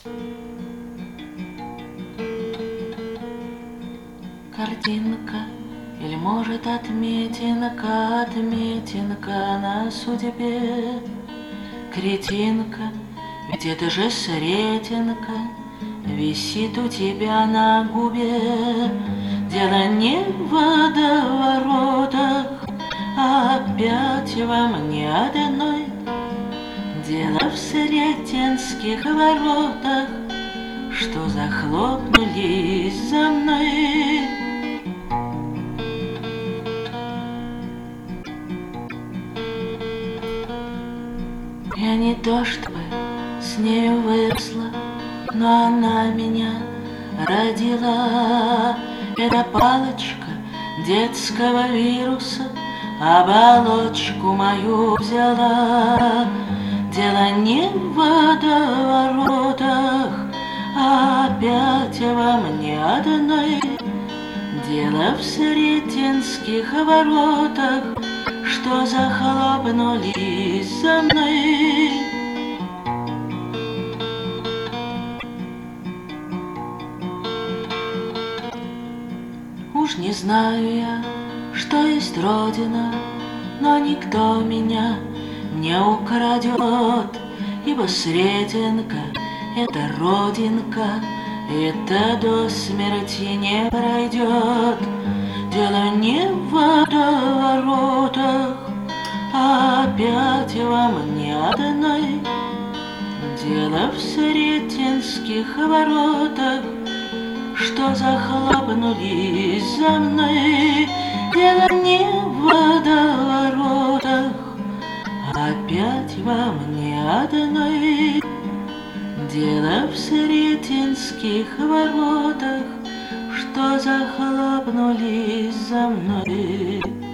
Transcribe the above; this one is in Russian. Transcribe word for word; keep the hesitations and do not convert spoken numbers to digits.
Картинка, или, может, отметинка, отметинка на судьбе. Кретинка, ведь это же сретенка висит у тебя на губе. Дело не в водоворотах, а опять во мне одной. Дело в Сретенских воротах, что захлопнулись за мной. Я не то чтобы с нею выросла, но она меня родила. Эта палочка детского вируса оболочку мою взяла. Дело не в водоворотах, а опять во мне одной. Дело в Сретенских воротах, что захлопнулись за мной. Уж не знаю я, что есть Родина, но никто меня не украдет, ибо Сретенка — это родинка, это до смерти не пройдет. Дело не в водоворотах, а опять во мне одной. Дело в Сретенских воротах, что захлопнулись за мной. Дело не в водоворотах, опять во мне одной. Дело в Сретенских воротах, что захлопнулись за мной.